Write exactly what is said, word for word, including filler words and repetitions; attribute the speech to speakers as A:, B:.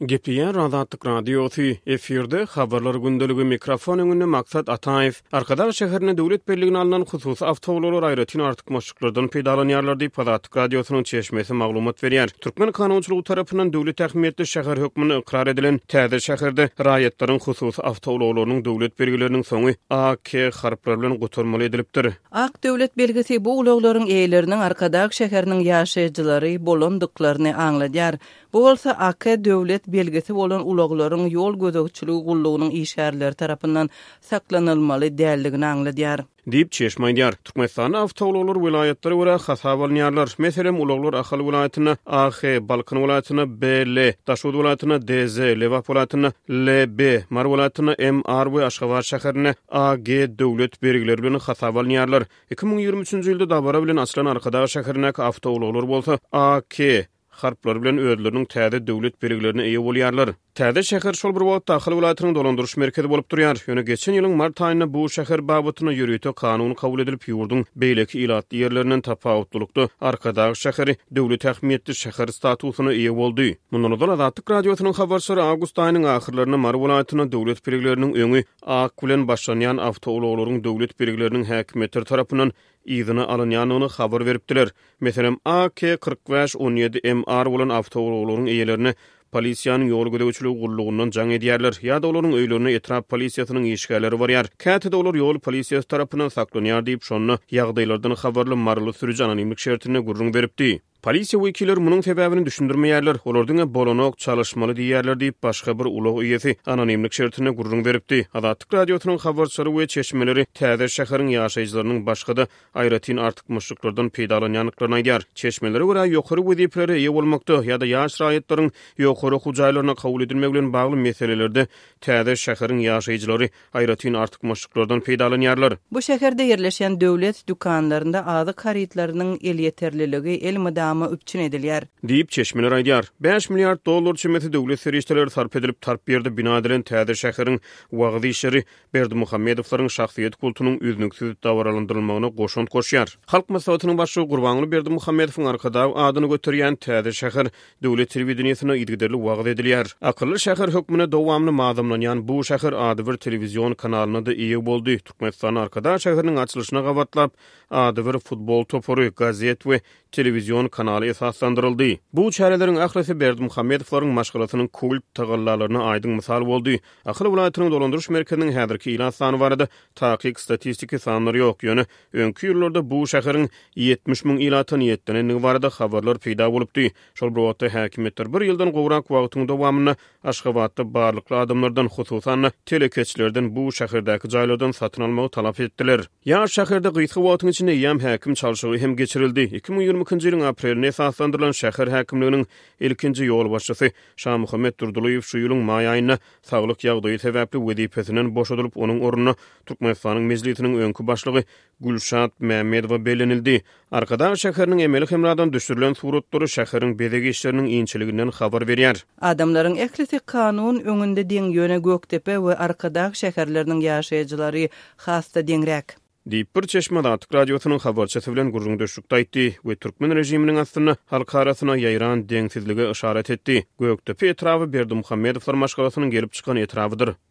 A: Gepiyen Azatlyk radiosu efirde habarlar gündeligi mikrofon öňünde Maksat Ataev. Arkadaş şäherine döwlet berligine alınan hususy awtomobillar aýratyn artyk maşyklardan peýdalanýarlar diýip Azatlyk radiosynyň çeşmesi maglumat berýär. Türkmen kanunçylygy tarapyndan döwlet ähmiýetli şäher hökmüne ikrar edilen täze şäherde raýatlaryň hususy awtomobillarynyň döwlet belgileriniň soňy A K harplar bilen goturmaly edilipdir.
B: Ak döwlet belgisi bu ulaglaryň eýleriniň arkadaş şäheriniň ýaşaýjylary bolandyklaryny aňladýar. Bu bolsa A K döwlet belgisi bolan ulaglaryň ýol gözegçiligi gullugynyň işärleri tarapyndan saklanylmaly däldigini aňladýar.
A: Diýip çeşmeýär. Türkmenistan awtomobillar vilayatlary we hasabalnýarlar. Meselem ulaglar Ahal vilayatyna A H, Balkan vilayatyna B L, Taşud vilayatyna D Z, Lewap vilayatyna L B, Mar vilayatyna M R we Aşgabat şäherine A G döwlet belgileri bilen hasabalnýarlar. iki ming ýygrimi üçinji ýylda dabara bilen açylan Arkadaş şäherine awtomobillar bolsa A K harplar bilen ödleriniň täze döwlet belgilerine eýe bolýarlar. Täze şäher şol bir wagt Ahal vilayatynyň dolandyryş merkezi bolup durýar. Ýöne geçen ýylyň mart aýynda bu şäher babatyna ýürüýte kanuny kabul edilip ýurdun beýleki ilatly ýerlerinden tapawutlukdy. Arkadaş şäheri döwlet ähmiýetli şäher statusyna eýe boldy. Mundan öňe Azatlyk radiosynyň habarçylary awgust aýynyň ahyrlaryna Mar vilayatynyň döwlet belgileriniň öňü A K bilen başlanýan awtomobillaryň döwlet belgileriniň häkimetleri tarapyndan iýdini alynýanyny habar beripdiler. Meselem A K kırk beş on ýedi M R bolan awtomobillaryň eýelerini polisiýanyň ýol gözegçiligi gullugundan jaň edýärler. Ýa-da olaryň öýlerine etrap polisiýasynyň işgärleri barýar. Kätede olar ýol polisiýasy tarapyndan saklanýar diýip şonu ýagdaýlardan habarly Marly sürüji anonimlik şertine gurrun beripdi. Polisiýa wekilleri munyň sebäbini düşündirmeýärler. Olaryň bolanok çalışmaly diýerler diýip başga bir ulag üýesi anonimlik şertine gurrun beripdi. Azatlyk radiosynyň habarçylary we çeşmeleri täze şäheriň ýaşaýjylarynyň başga-da aýratyn artyk muşluklardan peýdalanýanyklaryny aýdýar. Çeşmelere görä ýokary weziplere eýe bolmakda ýa-da ýaş raýatlaryň ýokary hujaýlaryna kabul edilmegi bilen bagly meselelerde täze şäheriň ýaşaýjylary aýratyn artyk muşluklardan peýdalanýarlar.
B: Bu şäherde ýerleşen döwlet dükanlarynda azyk haritlarynyň el ýeterliligi el ama üpçün edilýär.
A: Diýip çeşmeler aýdýar. beş milliard dollar çymety döwlet serişdeleri sarp edilip tarp berdi bina edilen täze şäheriň wagdy işleri Berdimuhammedowylaryň şahsiýet kultunyň üznüksiz dawralandyrylmagyna goşunt goşýar. Halk maslahatynyň başçy Gurbanly Berdimuhammedowyň arkada adyny götürýän täze şäher döwlet telewizionasyna ýetgideli wagdy edilýär. Akylly şäher hökmüne dowamly madamlanýan bu şäher ady bir telewizion kanalyna da eýe boldy. Türkmenistan arkada şäheriniň açylyşyna gabatlap ady bir futbol topory, gazet we telewizion kanaly esaslandyryldy. Bu çäreleriň ählisi Berdimuhammedowylaryň maşgalatynyň kult tagallalaryna aýdyň mysal boldy. Ahal vilayatynyň dolandyryş merkeziniň häzirki ilan sany barada takyk statistiki sanlary ýok. Ýöne öňki ýyllarda bu şäheriň ýetmiş miň ilata niýetlenigi barada habarlar peýda bolupdy. Şol bir wagtda häkimetler bir ýyldan gowrak wagtyň dowamyna Aşgabatda barlykly adamlardan hususan telekeçlerden bu şäherdäki jaýlardan satyn almagy talap etdiler. Ýa şäherde gyýtgy wagtyň içinde ýam häkim çalşygy hem geçirildi. iki ming ýygrimiňki ýylyň aprelinde esaslandyrylan şäher häkimliginiň ilkinji ýol başçysy Şah Muhammed Durdulyýew şu ýylyň maý aýyna saglyk ýagdaýy sebäpli wezipesinden boşadylyp onuň ornuny Türkmenistanyň mezlitiniň öňkü başlygy Gülşat Mämmedowa belenildi. Arkadaş şäheriniň emeli hemradan düşürilen suratlary şäheriň bedegi işleriniň iňçiliginden habar berýär.
B: Adamlaryň eklisi kanun öňünde deň ýöne Göktepe we arkadaş şäherleriniň ýaşaýjylary hasta deňrek.
A: Diýip bir çeşme Azatlyk radiosynyň habarçysy bilen gurrun döşükde aýtdy we türkmen rejiminiň aslynda halk arasyna ýaýran deňsizlige işaret etdi. Göktepe etrafy Berdimuhammedowylar maşgalasynyň gelip çykan etrafydyr.